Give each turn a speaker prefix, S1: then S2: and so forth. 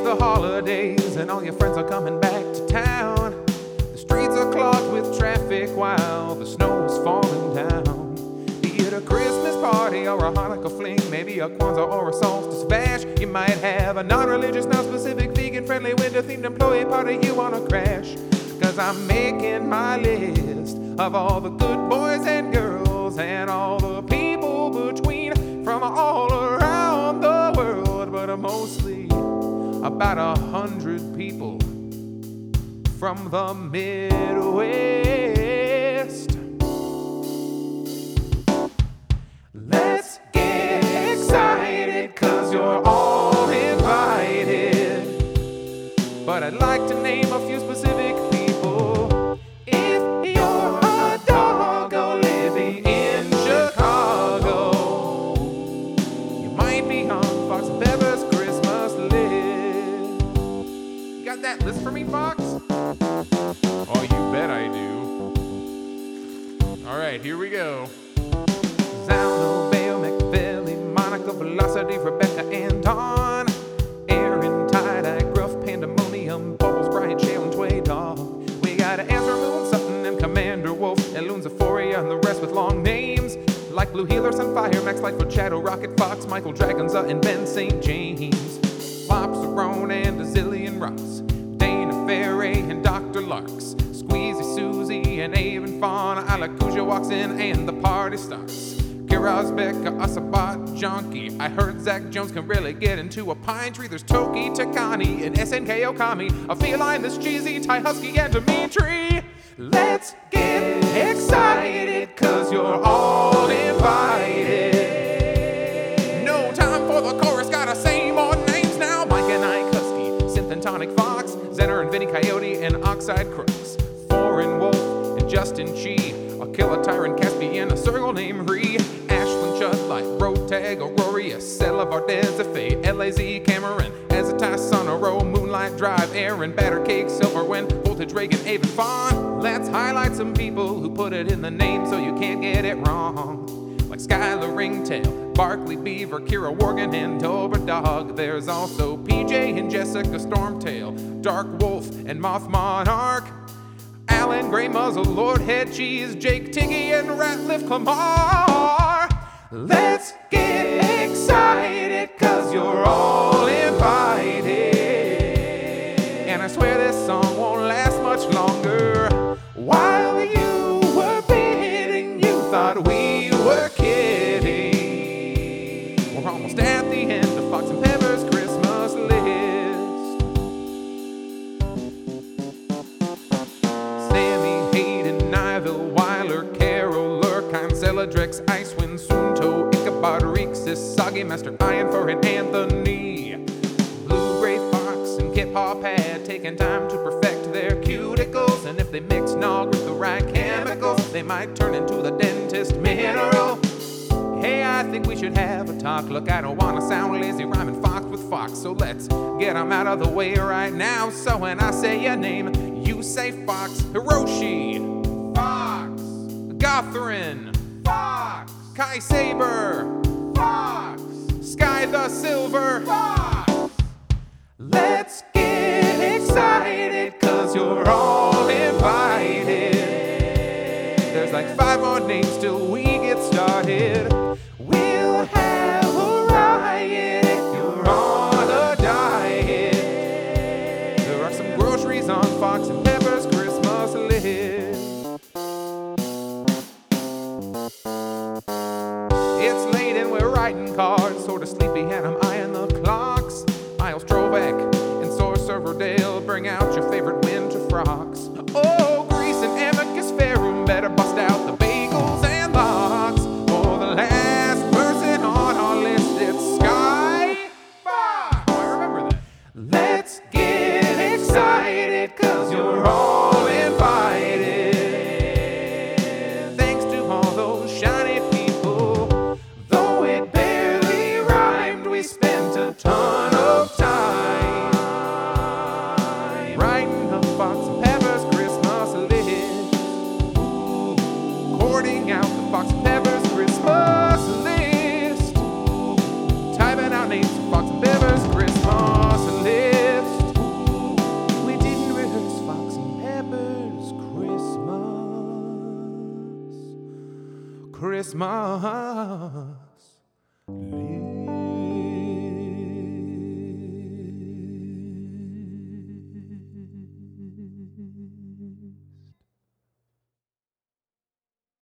S1: the holidays and all your friends are coming back to town. The streets are clogged with traffic while the snow is falling down. Be it a Christmas party or a Hanukkah fling, maybe a Kwanzaa or a solstice bash. You might have a non-religious, non-specific, vegan-friendly, winter-themed employee party you wanna crash. Cause I'm making my list of all the good boys and girls and all the people between from all around the world, but mostly about 100 people from the Midwest. Let's get excited, cause you're all invited. But I'd like to name a few specific people. If you're a doggo living in Chicago, you might be on Fox and Pepper's Christmas list. You got that list for me, Fox? Oh, you bet I do. All right, here we go. Zalno, Bale, McVilly, Monica, Velocity, Rebecca, and Dawn. Aaron, Tie-Dye, Gruff, Pandemonium, Bubbles, Brian, Shale, and Tway Dog. We got Ezra, Moon, Sutton, and Commander Wolf, Elune, Zephoria, and the rest with long names. Like Blue Healer, Sunfire, Max Lightfoot, Shadow, Rocket, Fox, Michael, Dragonza, and Ben St. James. Flops, Ron, and a zillion rocks. Dana Ferre and Dr. Larks. Squeezy, Susie, and Avon Fawn. Alacuja walks in and the party starts. Kiraz, Becca, Asabat, Junkie. I heard Zach Jones can really get into a pine tree. There's Toki, Takani, and SNK Okami. A feline, this cheesy, Ty Husky, and Dimitri. Let's get excited, cause you're all invited. No time for the chorus, gotta say more names now. Mike and Ike Husky, Synth and Tonic Fox, Zenner and Vinny Coyote, and Oxide Crooks. Foreign Wolf and Justin Chi. A killer tyrant Caspian, a circle named Ree. Ashlyn Chudlight, Rotag, Aurora, Sella Vardez, Faye, LAZ, Cameron, Azatai, Sonoro, Moonlight Drive, Aaron, Batter Cake, Silverwind, Voltage, Reagan, Avon Fawn. Let's highlight some people who put it in the name so you can't get it wrong. Like Skylar Ringtail, Barkley Beaver, Kira Worgan, and Dober Dog. There's also PJ and Jessica Stormtail, Dark Wolf, and Moth Monarch. Alan Grey Muzzle, Lord Head Cheese, Jake Tiggy, and Ratliff Clamar. Let's get excited, cause you're all invited. And I swear this song won't last much longer. While you were bidding, you thought we were kidding. We're almost at the end of Fox and Pepper's Christmas list. Sammy, Hayden, Nyville, Weiler, Carol, Lurkine, Celadrex, Icewind, Sunto, Ichabod, Rexis, Soggy Master, Iron for an Anthony. Blue-Gray Fox and Kip Paw Pad taking time to perfect their cuticles. And if they mix nog with the right chemicals, they might turn into the dentist mineral. Hey, I think we should have a talk. Look, I don't want to sound lazy rhyming Fox with Fox, so let's get them out of the way right now. So when I say your name, you say Fox. Hiroshi, Fox. Gothrin, Fox. Kai Saber, Fox. Sky the Silver, Fox. Let's get excited, cause you're all invited. There's like 5 more names till we get started. We'll have a riot if you're on a diet. There are some groceries on Fox and Pepper's Christmas list. It's late and we're writing cards, sorta sleepy and I'm eyeing the clocks. Miles Trovac and Sorcerer Dale, bring out your favorite winter frocks. Oh, Grease and Amicus Ferrum, better bust out the bagels and lox. For the last person on our list, it's Sky Fox. Oh, I remember that. Let's get excited, cause you're all invited. Thanks to all those shiny people, though it barely rhymed, we spent a ton of time writing the Fox and Pepper's Christmas list. Sorting out the Fox and Pepper's Christmas list. Typing out names for Fox and Pepper's Christmas list. Christmas.